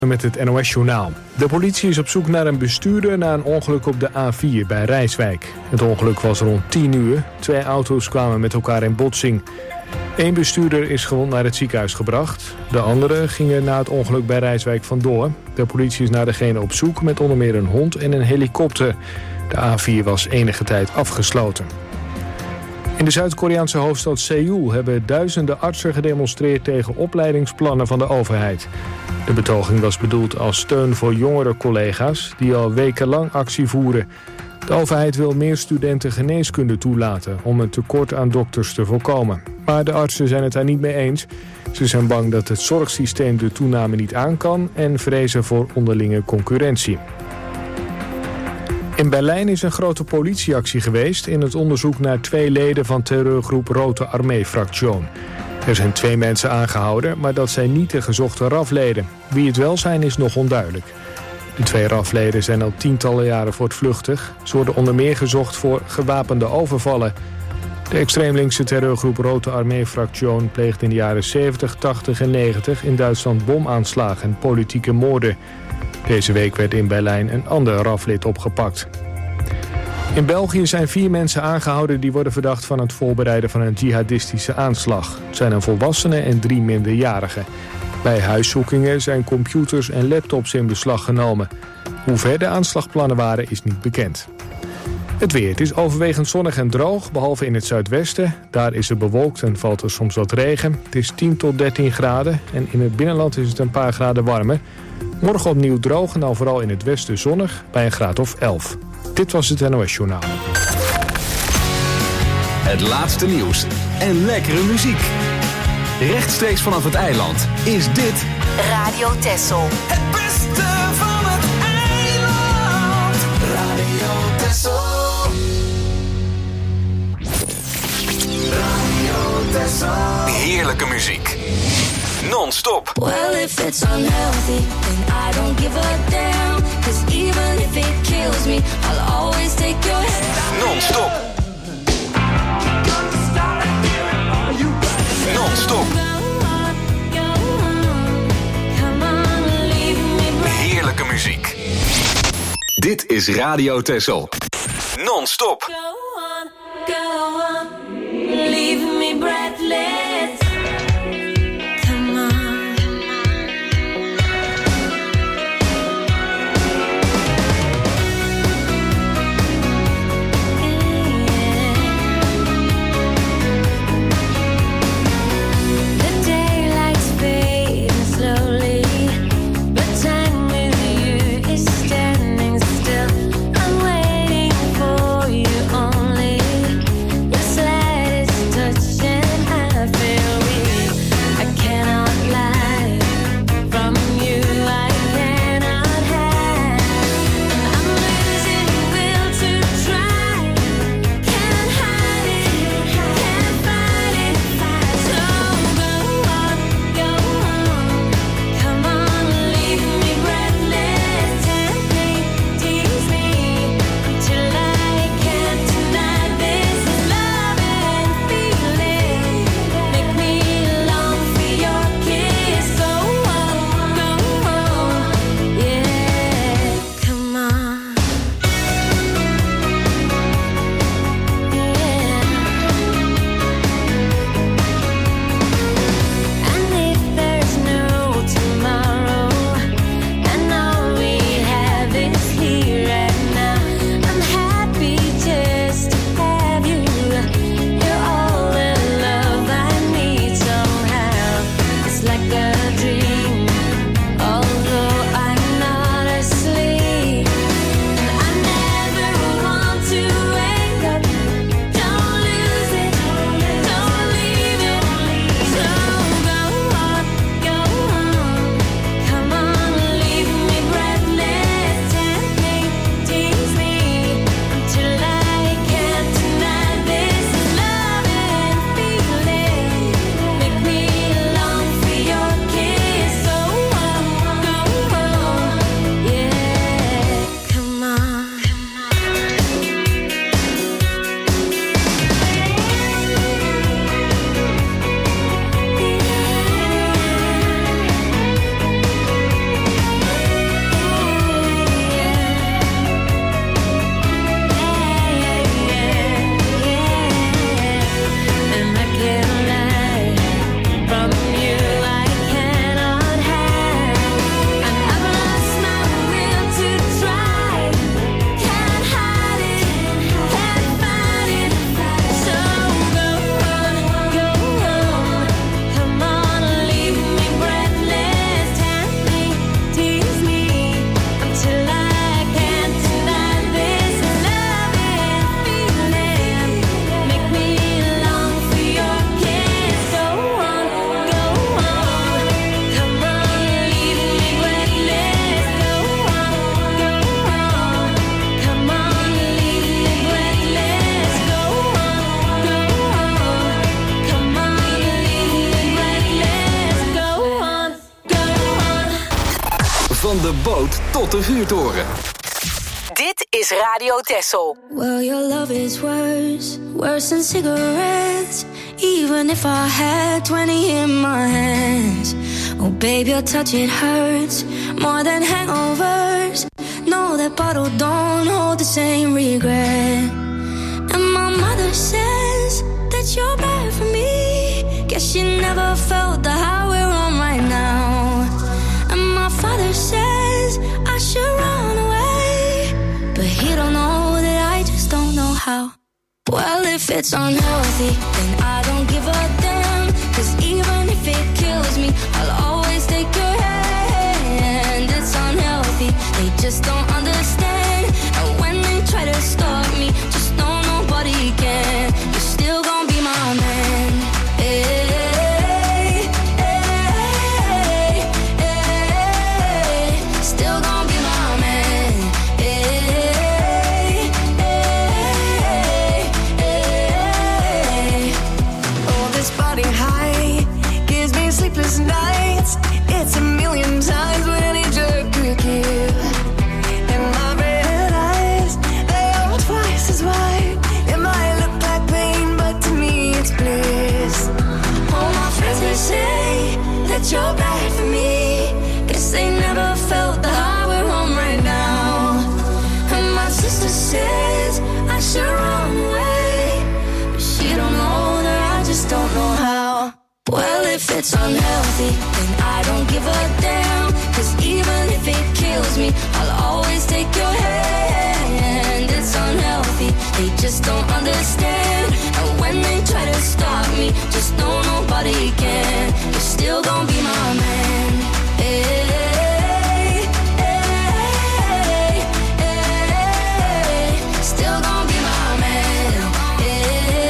Met het NOS-journaal. De politie is op zoek naar een bestuurder na een ongeluk op de A4 bij Rijswijk. Het ongeluk was rond 10 uur. 2 auto's kwamen met elkaar in botsing. 1 bestuurder is gewond naar het ziekenhuis gebracht. De anderen gingen na het ongeluk bij Rijswijk vandoor. De politie is naar degene op zoek met onder meer een hond en een helikopter. De A4 was enige tijd afgesloten. In de Zuid-Koreaanse hoofdstad Seoul hebben duizenden artsen gedemonstreerd tegen opleidingsplannen van de overheid. De betoging was bedoeld als steun voor jongere collega's die al wekenlang actie voeren. De overheid wil meer studenten geneeskunde toelaten om een tekort aan dokters te voorkomen. Maar de artsen zijn het daar niet mee eens. Ze zijn bang dat het zorgsysteem de toename niet aan kan en vrezen voor onderlinge concurrentie. In Berlijn is een grote politieactie geweest in het onderzoek naar 2 leden van terreurgroep Rote Armee-Fraktion. Er zijn 2 mensen aangehouden, maar dat zijn niet de gezochte RAF-leden. Wie het wel zijn is nog onduidelijk. De 2 RAF-leden zijn al tientallen jaren voortvluchtig. Ze worden onder meer gezocht voor gewapende overvallen. De extreemlinkse terreurgroep Rote Armee-Fraktion pleegde in de jaren 70, 80 en 90 in Duitsland bomaanslagen en politieke moorden. Deze week werd in Berlijn een ander RAF-lid opgepakt. In België zijn 4 mensen aangehouden die worden verdacht van het voorbereiden van een jihadistische aanslag. Het zijn een volwassene en 3 minderjarigen. Bij huiszoekingen zijn computers en laptops in beslag genomen. Hoe ver de aanslagplannen waren is niet bekend. Het weer. Het is overwegend zonnig en droog, behalve in het zuidwesten. Daar is het bewolkt en valt er soms wat regen. Het is 10 tot 13 graden en in het binnenland is het een paar graden warmer. Morgen opnieuw droog en dan vooral in het westen zonnig bij een graad of 11. Dit was het NOS-journaal. Het laatste nieuws en lekkere muziek. Rechtstreeks vanaf het eiland is dit Radio Texel. Het beste van het eiland. Radio Texel. Radio Texel. heerlijke muziek. Non-stop. Well, if it's unhealthy, then I don't give a damn. 'Cause even if it kills me, I'll always take your hand. Non-stop. Non-stop. Heerlijke muziek. Dit is Radio Texel. Non-stop. Go on, leave me breathless. Come on. The daylight's fading slowly, but time with you is standing still. I'm waiting for you only. Your slightest touch and I feel. Van de boot tot de vuurtoren. Dit is Radio Texel. Well, your love is worse than cigarettes. Even if I had 20 in my hands. Oh, babe, your touch, it hurts more than hangovers. No, that bottle don't hold the same regret. And my mother says that you're bad for me. Guess she never felt the high we're on right now. And my father says I should run away, but he don't know that I just don't know how. Well, if it's unhealthy, then I don't give a damn. 'Cause even if it kills me, I'll always take your hand. It's unhealthy, they just don't understand. And when they try to stop me, just know nobody can. You're still gonna be my man. Hey, hey, hey, still gonna be my man. Hey, hey, hey. Oh, this body high gives me sleepless nights. It's a million times what any drug could give. And my red eyes, they are twice as wide. It might look like pain, but to me it's bliss. All my friends, they say that you're bad for me. Guess they never felt the high we're on right now. And my sister says I should run away, but she don't know that I just don't know how. Well, if it's unhealthy, then I don't give a damn. 'Cause even if it kills me, I'll always take your hand. It's unhealthy, they just don't understand. And when they try to stop me, just know nobody can. You're still gonna be my man. Hey, hey, hey, still gonna be my man. Hey,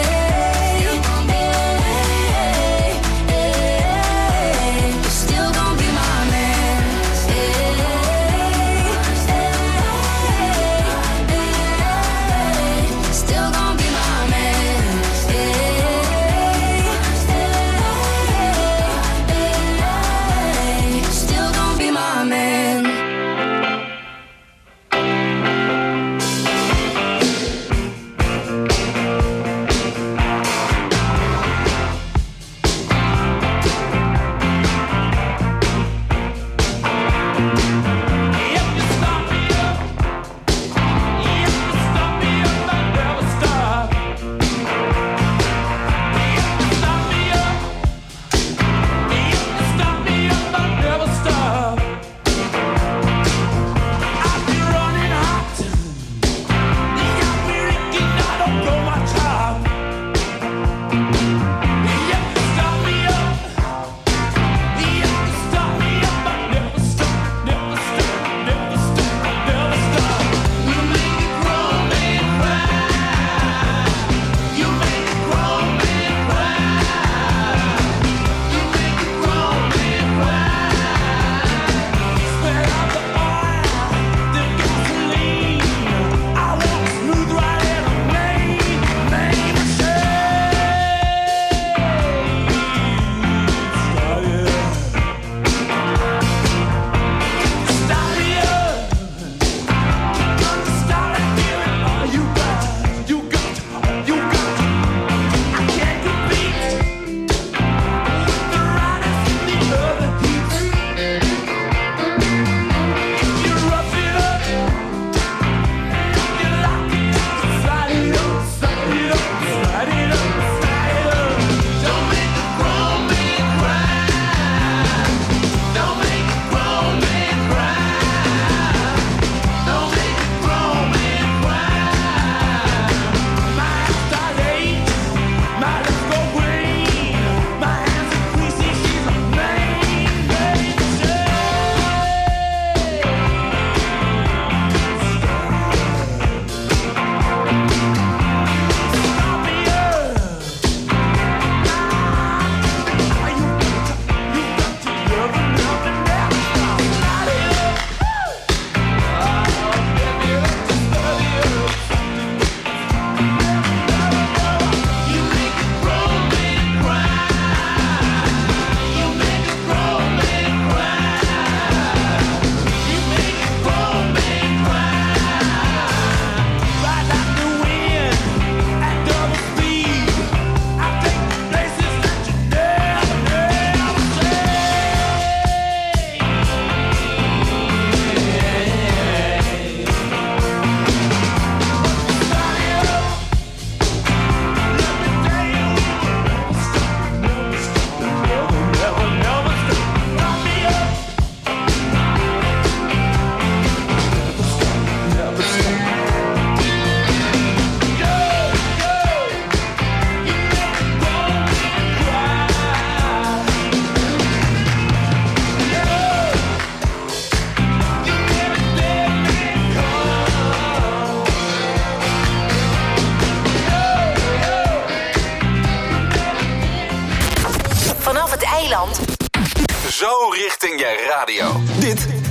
you're still gonna be my man. Still gonna be my man.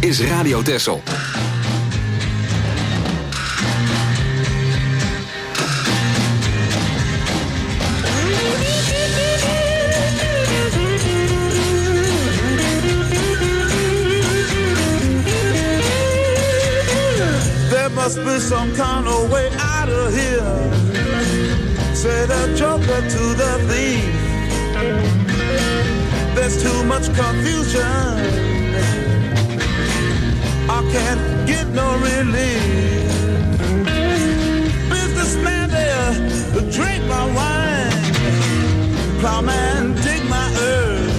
is Radio Texel. There must be some kind of way out of here. Say the joker to the thief. There's too much confusion. I can't get no relief. Businessman there, drink my wine. Plowman, dig my earth.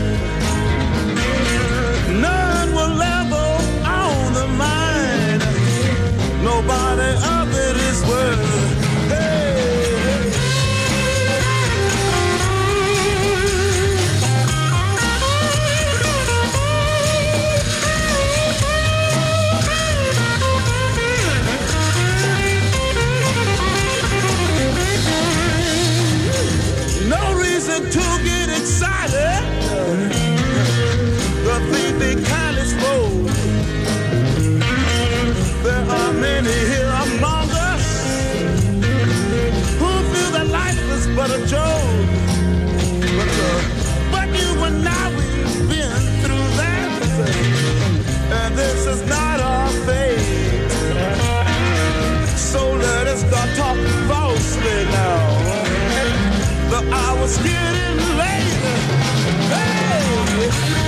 None will level on the mine. Nobody of it is worth. Hey. No reason to get excited. The thief be kind of slow. There are many here among us who feel that life is but a joke. But you and I, we've been through that, and this is not our fate. So let us start talking falsely now. The hour's getting late. Hey!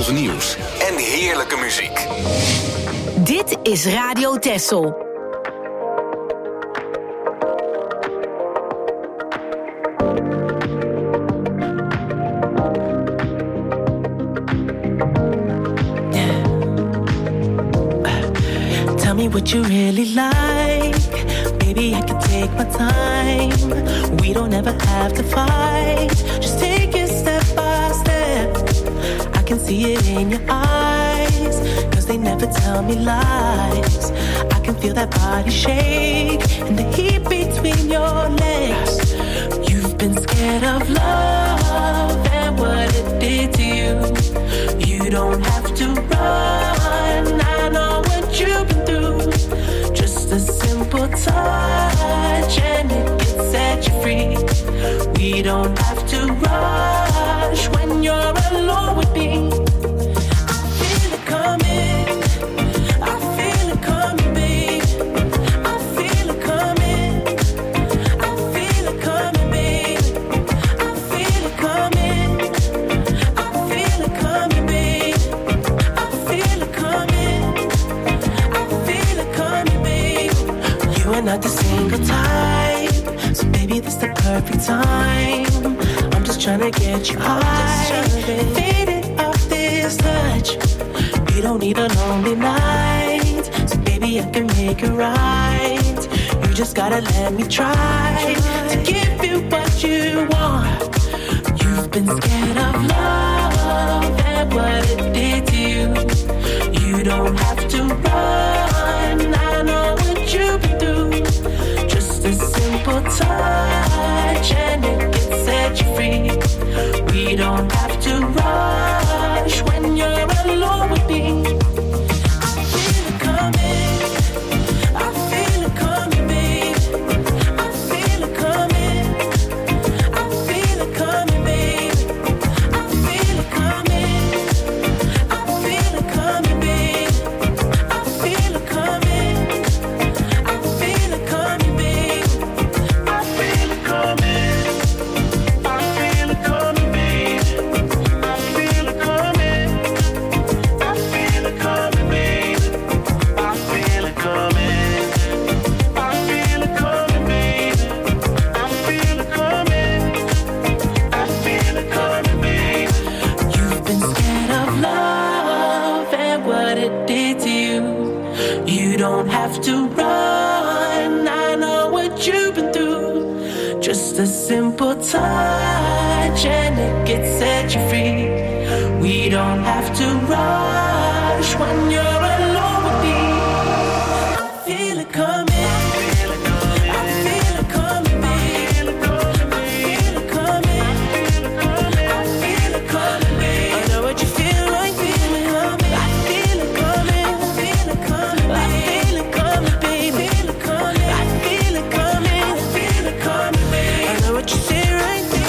interessante nieuws en heerlijke muziek. Dit is Radio Texel. Tell me what you really like. Baby, I can take my time. We don't ever have to fight. Just take it step by step. I can see it in your eyes, 'cause they never tell me lies. I can feel that body shake and the heat between your legs. You've been scared of love and what it did to you. You don't have to run. I know what you've been through. Just a simple touch and it can set you free. We don't have to rush when you're alone with me. I feel it coming. I feel it coming, babe. I feel it coming. I feel it coming, babe. I feel it coming. I feel it coming, babe. I feel it coming. I feel it coming, babe. You are not the single type, so baby, this the perfect time. I'm just trying to get you high, faded off this touch. We don't need a lonely night, so baby, I can make it right. You just gotta let me try to give you what you want. You've been scared of love and what it did to you. You don't have to run. I know what you've been through. Just a simple touch and it can set you free. We don't have to rush when you're alone with me. I feel it coming. I feel it coming, babe. I feel it coming. I feel it coming, babe. I feel it coming. I feel it coming, babe. I feel it coming. I feel it coming, babe. I feel it coming. I feel it coming, babe. I feel it coming. I feel it coming, babe. I feel it coming. I feel it coming, babe. I feel it coming. I feel it coming, babe. You've been scared of love and what it did to you. You don't have to run. I know what you've been through. Just a simple touch and it gets set you free. We don't have to rush when you're alone with me. I feel it coming. I feel it coming. I feel it coming, babe. I feel it coming. I feel it coming, babe. I know what you feel like. Feel it coming. I feel it coming. I feel it coming. I feel it coming, baby. I feel it coming. I feel it coming, babe. I know what you say right now.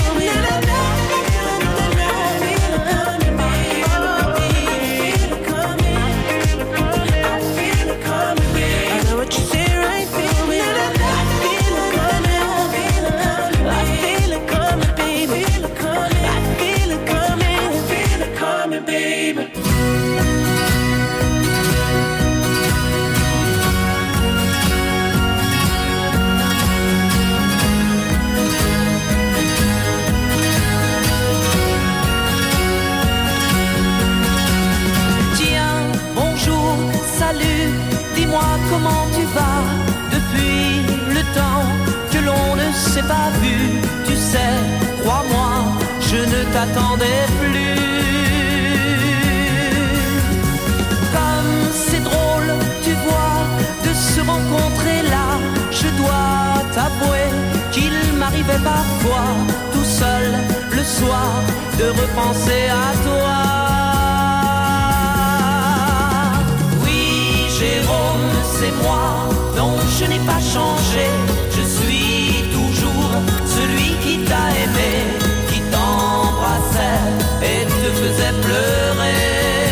Comment tu vas depuis le temps que l'on ne s'est pas vu? Tu sais, crois-moi, je ne t'attendais plus. Comme c'est drôle, tu vois, de se rencontrer là. Je dois t'avouer qu'il m'arrivait parfois, tout seul le soir, de repenser à toi. Jérôme, c'est moi, non je n'ai pas changé. Je suis toujours celui qui t'a aimé, qui t'embrassait et te faisait pleurer.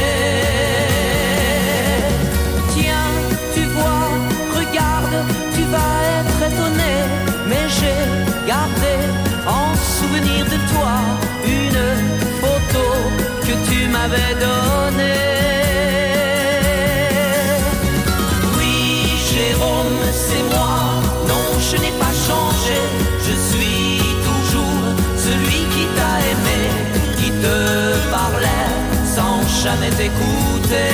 Tiens, tu vois, regarde, tu vas être étonné, mais j'ai gardé en souvenir de toi une photo que tu m'avais donnée. je n'ai pas changé. Je suis toujours celui qui t'a aimé, qui te parlait sans jamais t'écouter.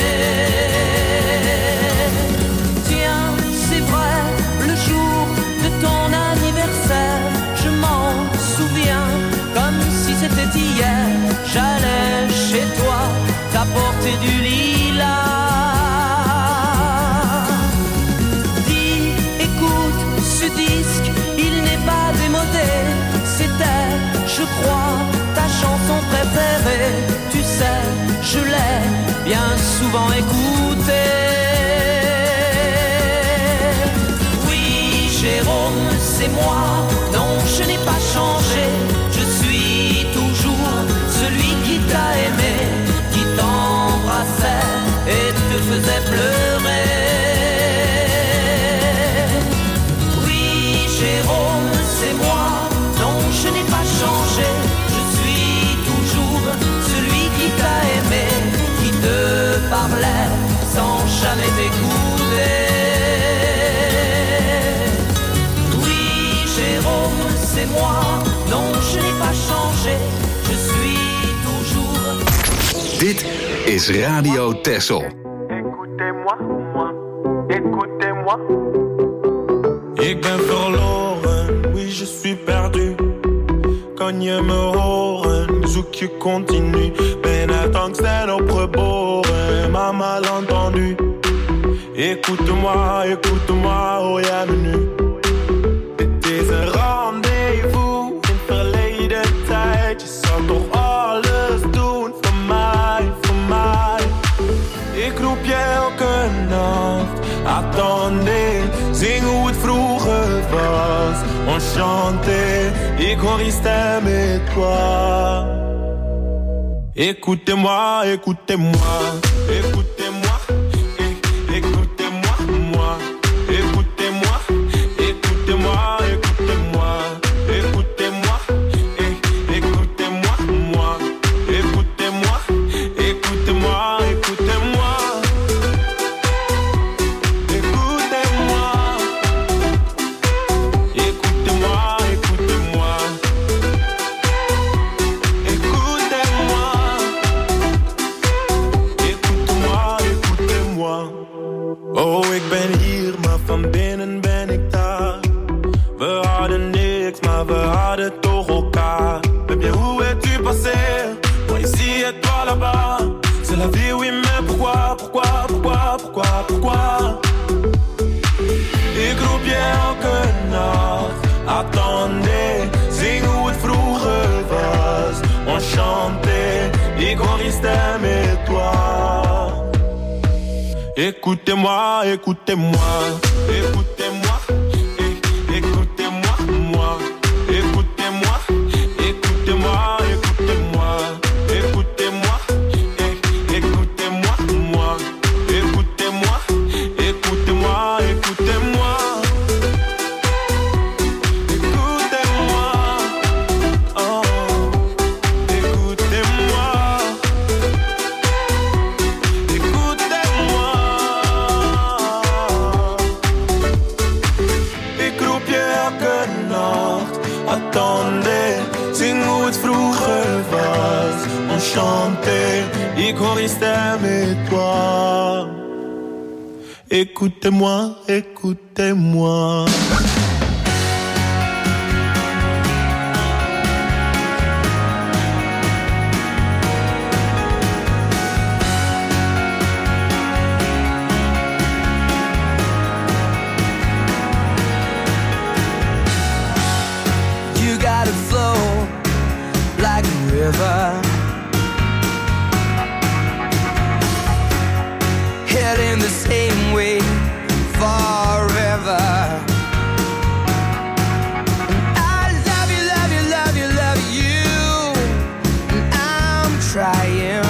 Tiens, c'est vrai, le jour de ton anniversaire, je m'en souviens comme si c'était hier. J'allais chez toi t'apporter du lilas. Dis, écoute, ce disque, il n'est pas démodé. C'était, je crois, ta chanson préférée. Tu sais, je l'ai bien souvent écoutée. Oui, Jérôme, c'est moi. Non, je n'ai pas changé. Je suis toujours celui qui t'a aimé, qui t'embrassait et te faisait pleurer. Oui, Jérôme, c'est moi. Non, je n'ai pas changé. Je suis toujours celui qui t'a aimé, qui te parlait sans jamais t'écouter. Oui, Jérôme, c'est moi. Non, je n'ai pas changé. Je suis toujours. Dit is Radio Texel. Écoutez-moi, moi, écoutez-moi. Ik ben verloren, oui je suis perdu. Kan je me horen, zoek je continu. Ben uit angst en opgeboren, maar mal entendu. Écoute-moi, écoute-moi, hoor jij me nu? Dit is een rendezvous in verleden tijd. Je zou toch alles doen voor mij, voor mij. Ik roep je elke nacht, attendez. Zing hoe het vroeger was, enchanté. Ik hoor die stem et toi. Écoutez-moi, écoutez-moi, écoutez-moi, écoutez-moi, moi. Écoutez-moi, écoutez-moi, écoutez-moi, écoutez-moi, écoutez-moi, moi. Écoutez-moi, écoutez-moi, écoutez-moi. Oh, ik ben hier, maar van binnen ben ik daar. We hadden niks, maar we hadden toch elkaar. Baby, où es-tu passé? Moi ici et toi là-bas. C'est la vie, oui, mais pourquoi, pourquoi, pourquoi, pourquoi, pourquoi? Ik roep je elke nacht, attendez. Zing hoe het vroeger was, enchanté. Ik hoor die stem et toi. Écoutez-moi, écoutez-moi, écoutez-moi, écoutez-moi, moi. Écoutez-moi, écoutez-moi, écoutez-moi, écoutez-moi, écoutez-moi, moi. Écoutez-moi, écoutez-moi, écoutez-moi. Écoutez-moi, oh, écoutez-moi. Attendez, zing hoe het vroeger was, enchanté. Ik hoor die stem et toi. Écoutez-moi, écoutez-moi. Heading the same way forever. And I love you, love you, love you, love you. And I'm trying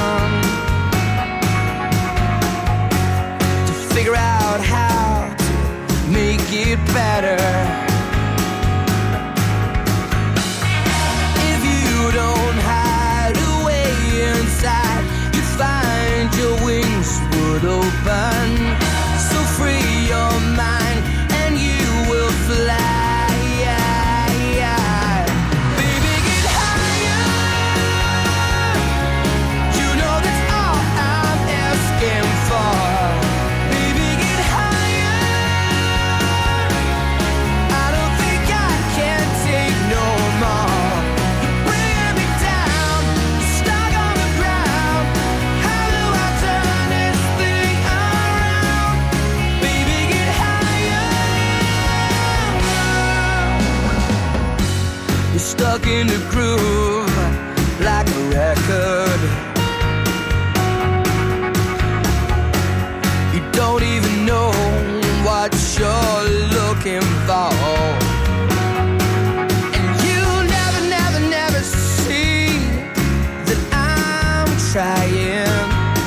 to figure out how to make it better. Open, so free your mind and you will fly. stuck in the groove like a record. You don't even know what you're looking for, and you never, never, never see that I'm trying.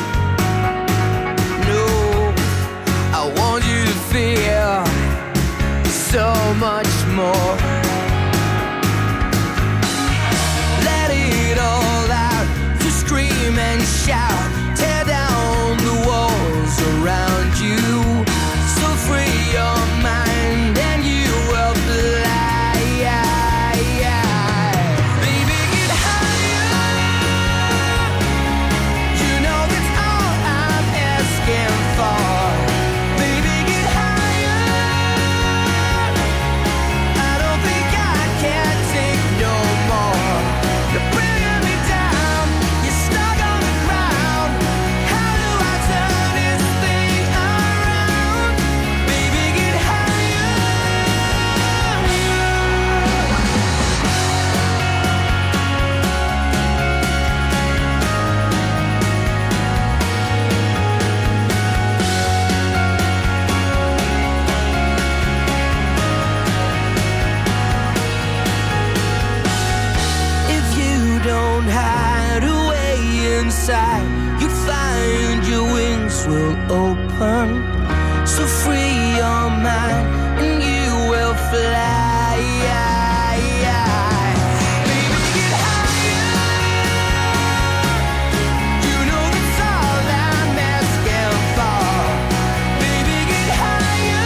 No, I want you to feel so much more. Let it all out, to scream and shout, tear down the walls around you. So free your mind and you will fly. Baby, get higher. You know that's all I'm asking for. Baby, get higher. I don't think I can take no more. You're bringing me down. You're stuck on the ground. How do I turn this thing around? Baby, get higher. If you don't hide away inside, you find your wings will open. So free your mind and you will fly. Baby, get higher. You know that's all I'm asking for. Baby, get higher.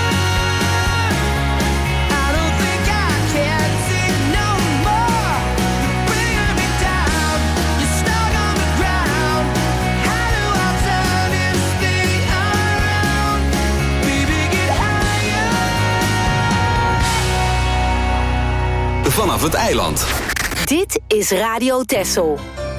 I don't think I can take no more. You're bringing me down. You're stuck on the ground. How do I turn this thing around? Baby, get higher. Vanaf het eiland. Dit is Radio Texel.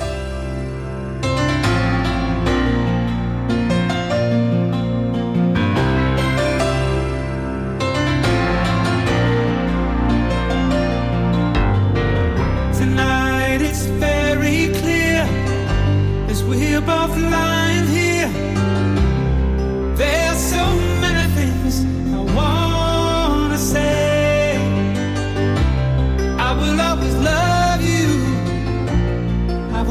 Tonight it's very clear as we're both lying here. There's so many things I wanna say. I will always love you. I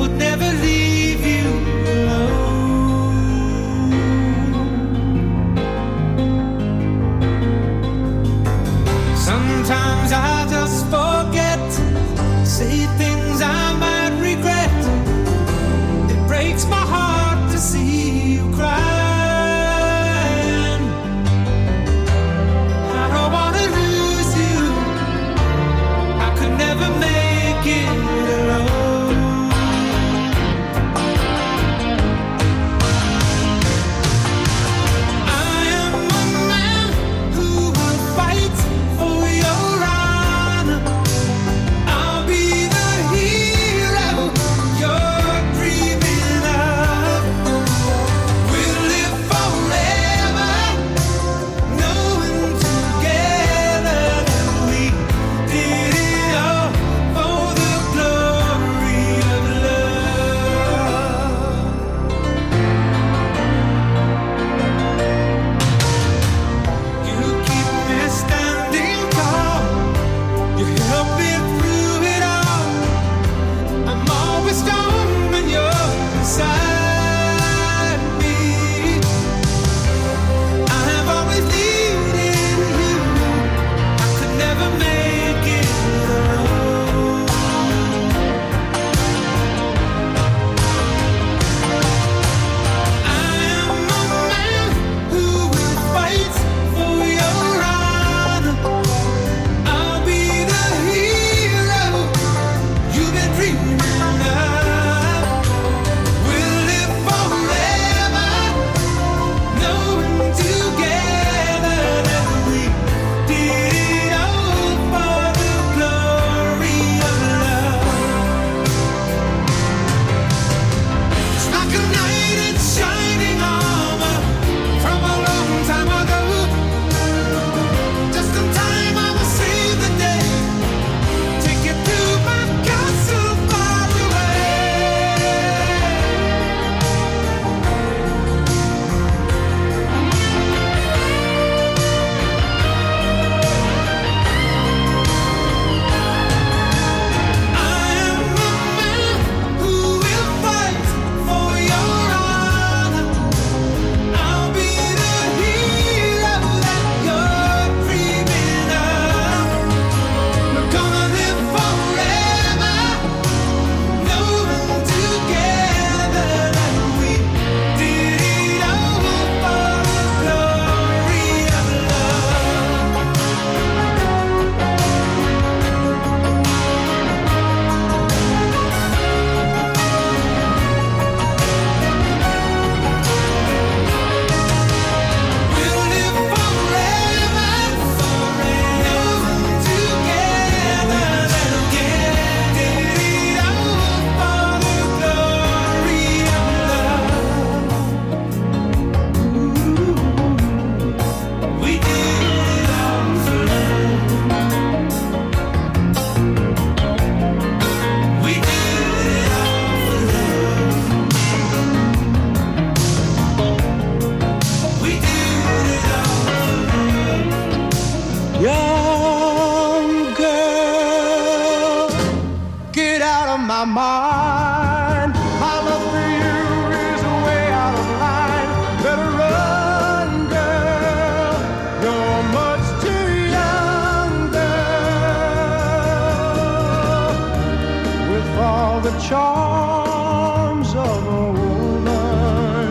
charms of a woman.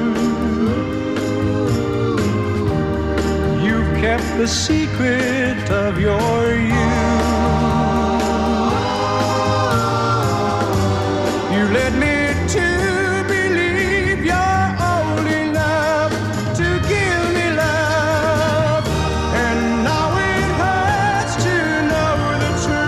You've kept the secret of your youth. You led me to believe you're old enough to give me love, and now it hurts to know the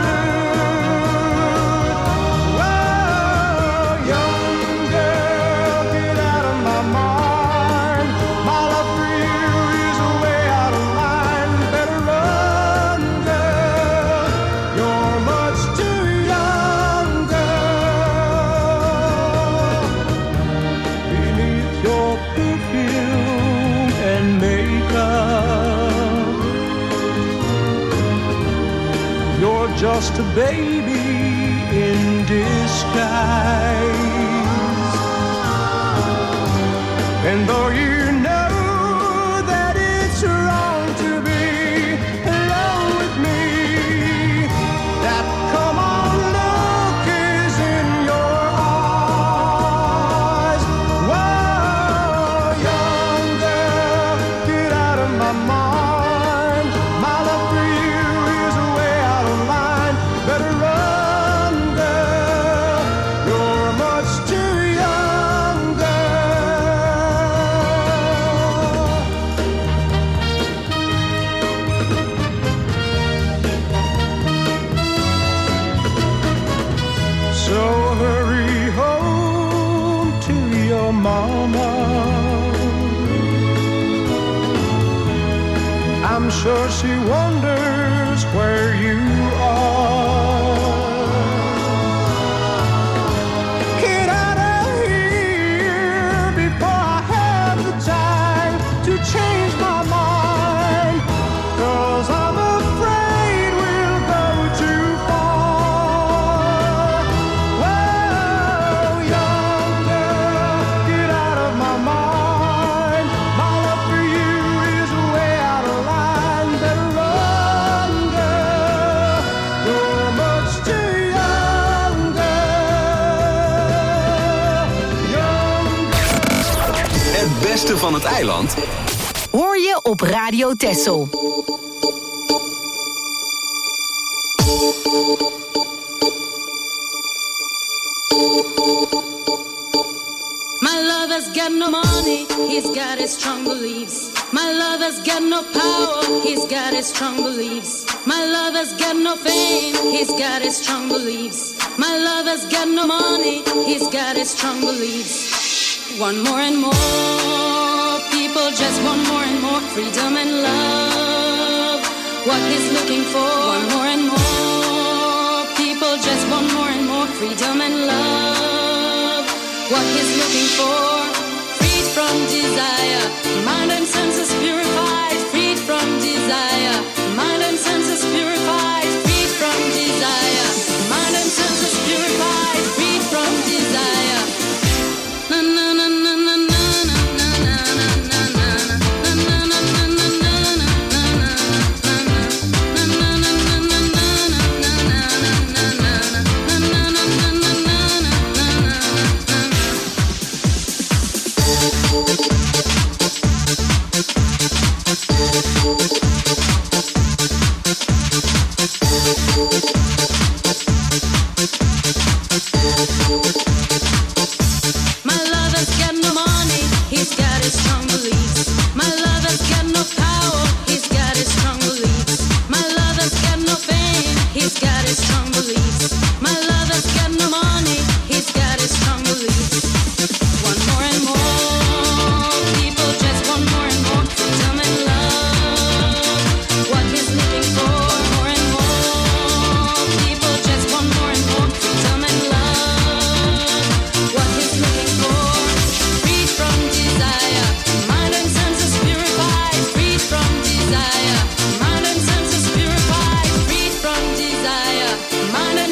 truth. Whoa, young girl, get out of my mind. My love for you is way out of line. Better run, girl, you're much too young, girl. Beneath your perfume and makeup, you're just a baby in disguise. And though you know that it's wrong to be alone with me, that come on look is in your eyes. Whoa, young girl, get out of my mind. My love for you is way out of line. Better run, girl, you're much too young, girl. So hurry home to your mama. I'm sure she wonders where you are. Get out of here before I have the time to change my mind, 'cause I'm afraid we'll go too far. Whoa, young girl, get out of my mind. My love for you is way out of line. Better run, girl, you're much too young, girl. Young Het beste van het eiland Hoor je op Radio Texel. My lover's got no money, he's got his strong beliefs. My lover's got no power, he's got his strong beliefs. My lover's got no fame, he's got his strong beliefs. My lover's got no money, he's got his strong beliefs. One more and more, people just want more and more freedom and love. What he's looking for, one more and more, people just want more and more freedom and love. What he's looking for, freed from desire, mind and senses purified, freed from desire, mind and senses purified, freed from desire, mind and senses purified, freed from desire. Na na na na na na na na na na na na na My lover's got no money, he's got his strong beliefs. My lover's got no power, he's got his strong beliefs. My lover's got no fame, he's got his strong beliefs. My lover's got no money, he's got his strong beliefs. One more and more, people just want more and more freedom and love. What he's looking for, more and more, people just want more and more freedom and love. What he's looking for, freed from desire, mind and senses purified, freed from desire, mind and senses purified, freed from desire, mind and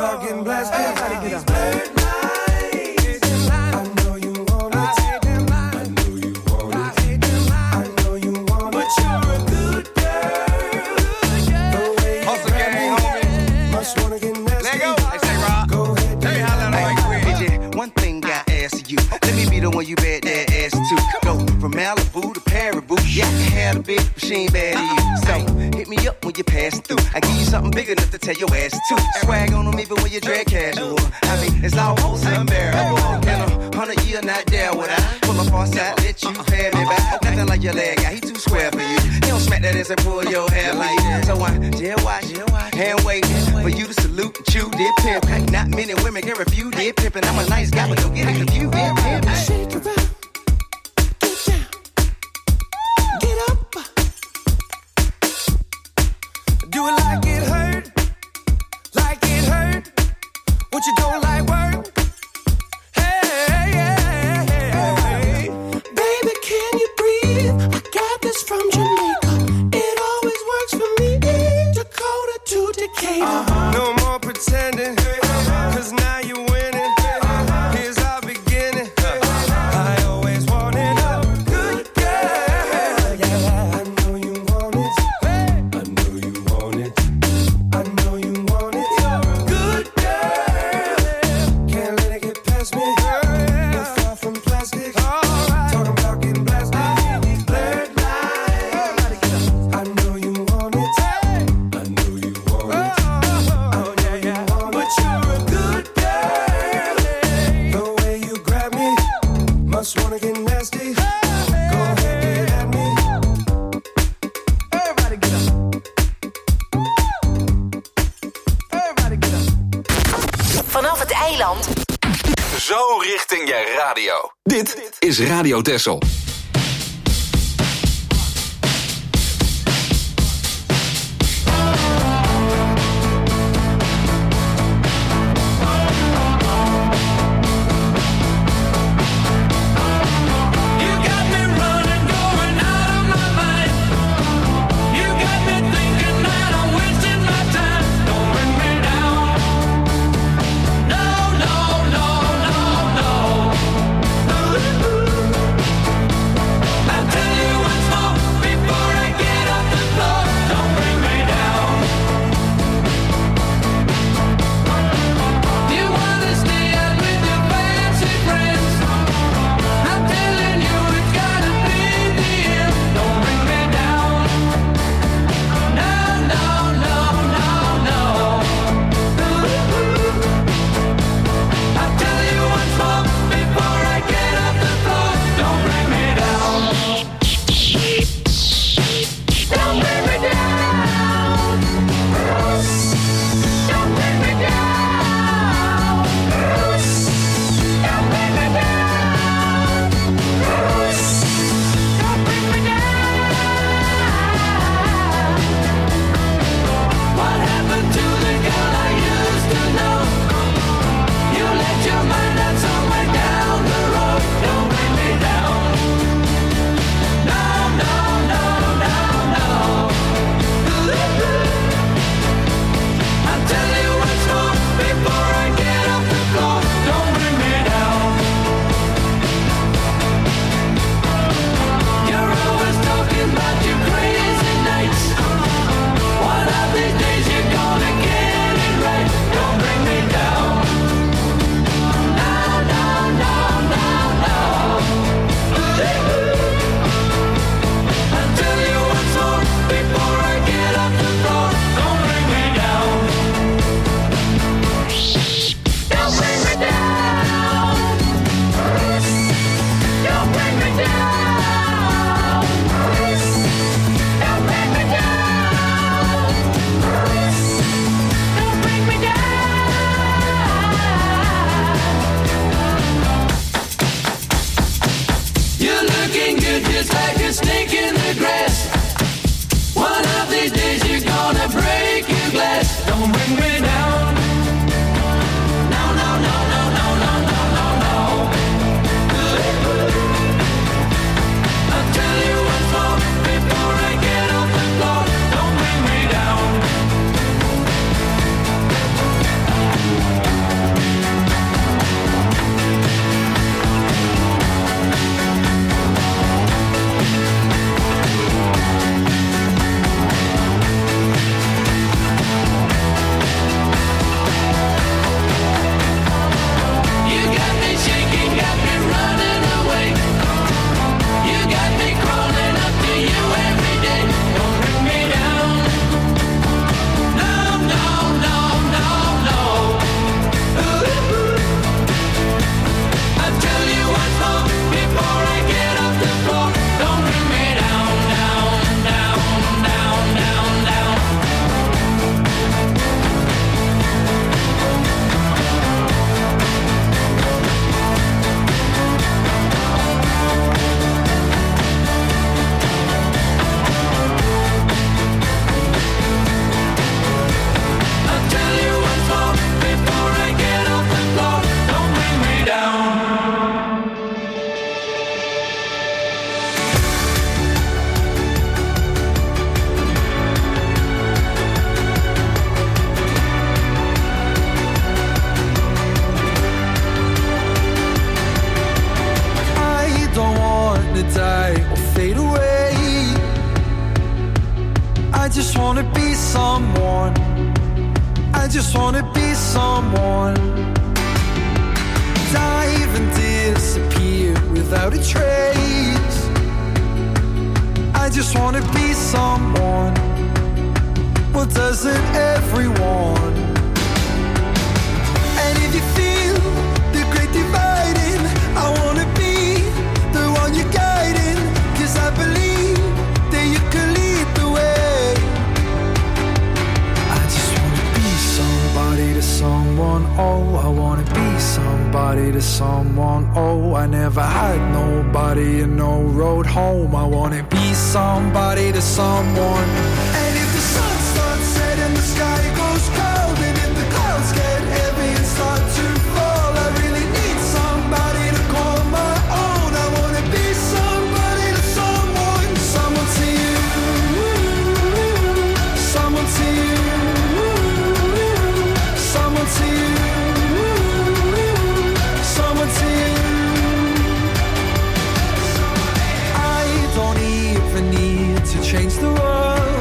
about getting blasted. Everybody get up. When you bet that ass too. Go from Malibu to Paribu. Yeah, I can have a big machine bad to you. So hit me up when you're passing through. I give you something big enough to tell your ass to. Swag on them even when you dress casual. I mean, it's almost unbearable. In 100 years, not there would I pull up on side, let you pay me back. Nothing like your leg guy, he too square for you. He don't smack that ass and pull your hair like that. So I jail watch, hand wait for you to salute and chew dip pimp. Not many women can refuse dip pimping. I'm a nice guy, but don't get it confused. Dip pimp. Shake around, get down, get up. Do it like it hurt, like it hurt. What you don't like work? Hey, baby, can you breathe? I got this from Jamaica. It always works for me. Dakota to Decatur. No more pretending, 'cause now you're winning. Here's our beginning. I always wanted a good girl. Yeah, I know you want it. I know you want it. I know you want it. Good girl. Can't let it get past me. We're far from plastic. Talking about getting blasted. Blurred lines. I know you want it. I know you want it. Oh yeah. But you're a good girl. The way you grab me, must wanna get nasty. Go ahead, get at me. Everybody get up. Everybody get up. Vanaf het eiland. Zo richting je radio. Dit is Radio Texel. You got me running, going out of my mind. You got me thinking that I'm wasting my time. Don't bring me down. No. I tell you once more before I get off the floor. Don't bring me down. You wanna stay out with your fancy friends? I'm telling you it's gotta be the end. Don't bring me down. No. I tell you once more before I get off the floor. Don't bring me down. Don't bring me down. Don't bring me down. Don't bring me down. Don't bring me down. What happened to the girl I used to know? You let your mind out somewhere down the road. Don't bring me down. No. I tell you once more before I get off the floor. Don't bring me down. You're always talking about your crazy nights. One of these days you're gonna get it right. Don't bring me down. No. I tell you once more before I get off the floor. Don't bring me down. Don't bring me down. Don't bring me down. Don't bring me down. Don't bring me down. You're looking good just like a snake in the grass. One of these days you're gonna break your glass. Don't bring me down. No. I tell you once more before I get off the floor. Don't bring me down. someone. I just wanna be someone. Dive and disappear without a trace. I just wanna be someone. Well, doesn't everyone? And if you feel the great dividing, I wanna be the one you're guiding. 'Cause I believe that you can lead the way. I just wanna be somebody to someone. Oh, I wanna be somebody to someone. Oh, I never had nobody and no road home. I wanna be somebody to someone. And if the sun starts setting, the sky goes cold, and if the clouds get heavy and start to fall, I really need somebody to call my own. I wanna be somebody to someone. Someone to you, someone to you, someone to you, someone to you. I don't even need to change the world.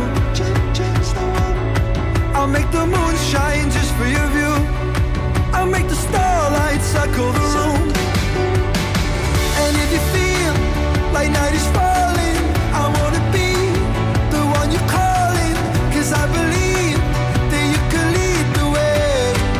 I'll make the moon shine just for your view. I'll make the starlight circle the room. And if you feel like night is falling, I wanna be the one you're calling. 'Cause I believe that you can lead the way.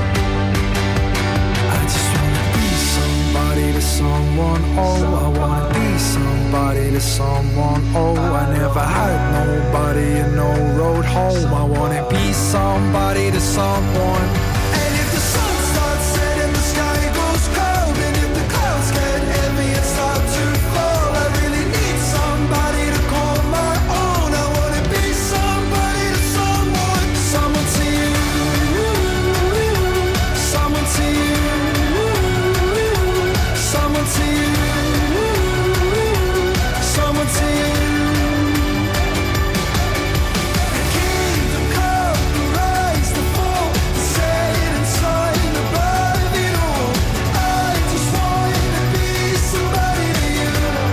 I just wanna be somebody to someone. Oh, I wanna be somebody to someone. Oh, I never had nobody and no road home. I wanna be somebody to someone. And if the sun starts setting, the sky goes cold, and if the clouds get heavy and start to fall, I really need somebody to call my own. I wanna be somebody to someone. Someone to you, someone to you, someone to you, someone to you. Kingdom come, the rise, the fall, the setting sun above it all. I just wanna be somebody to you.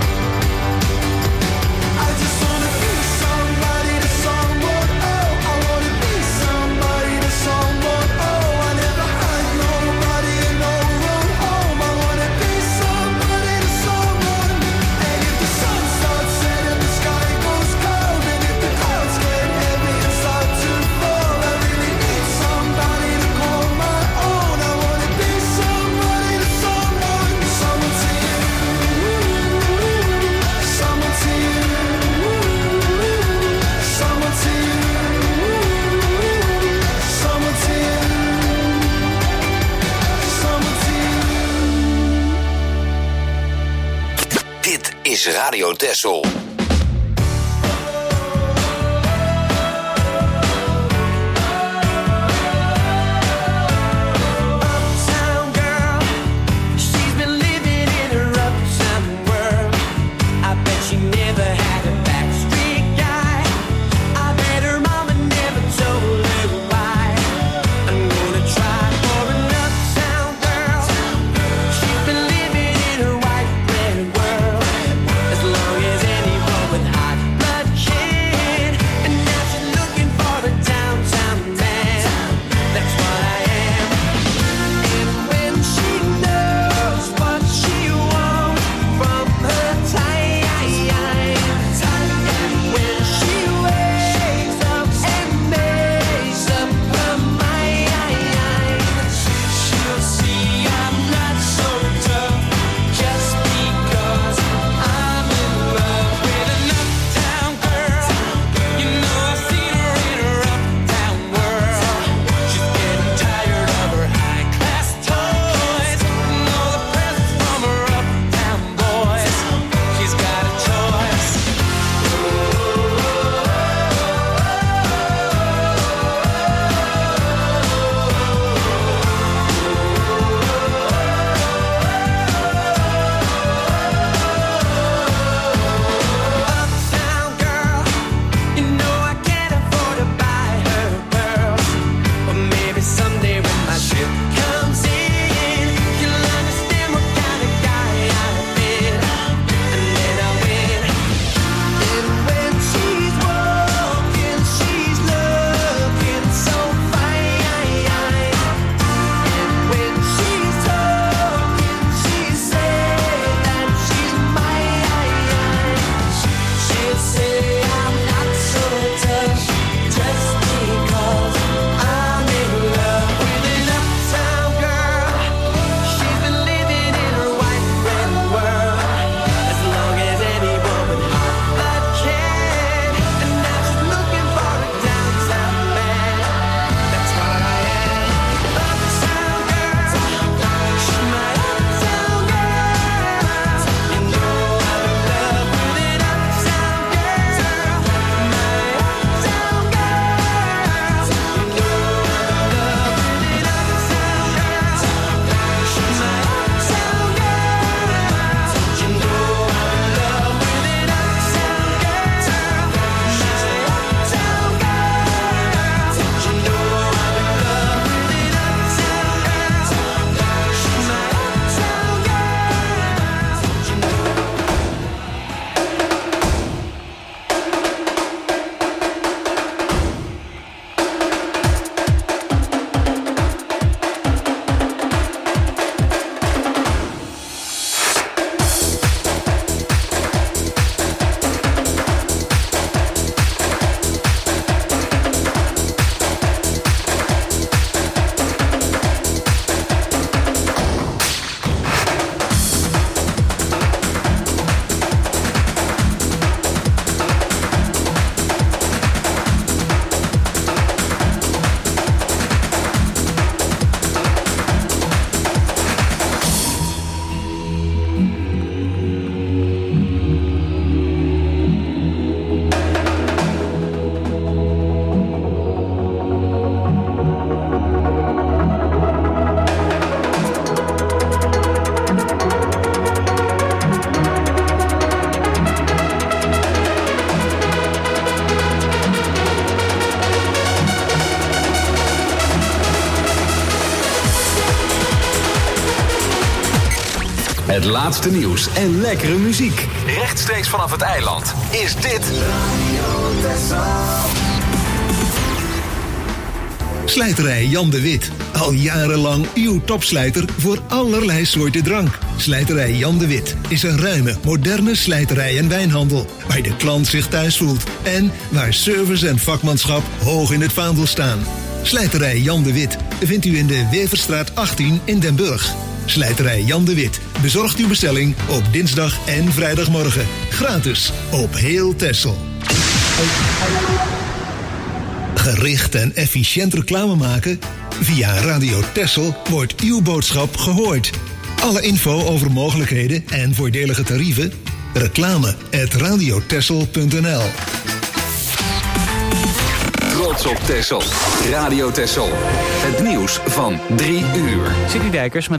I just wanna be somebody to someone. Oh, I wanna be somebody to someone. Oh, I never had nobody and no road home. I wanna be somebody to someone. And if the sun starts setting, the sky goes cold, and if the clouds get heavy and start to fall, I really need somebody to call my own. I wanna be somebody to someone. Someone to you, someone to you, someone to you, someone to you, someone to you. Dit is Radio Texel. Uptown girl, she's been living in her uptown world. I bet she never had a backstreet guy. I bet her mama never told her why. I'm gonna try for an uptown girl. She's been living in her white bread world. As long as anyone Het laatste nieuws en lekkere muziek. Rechtstreeks vanaf het eiland is dit... Slijterij Jan de Wit. Al jarenlang uw topslijter voor allerlei soorten drank. Slijterij Jan de Wit is een ruime, moderne slijterij en wijnhandel. Waar de klant zich thuis voelt. En waar service en vakmanschap hoog in het vaandel staan. Slijterij Jan de Wit vindt u in de Weverstraat 18 in Den Burg. Slijterij Jan de Wit bezorgt uw bestelling op dinsdag en vrijdagmorgen. Gratis op heel Texel. Gericht en efficiënt reclame maken? Via Radio Texel wordt uw boodschap gehoord. Alle info over mogelijkheden en voordelige tarieven? reclame@radiotexel.nl. Trots op Texel. Radio Texel. Het nieuws van 3 uur. Sidney Dijkers met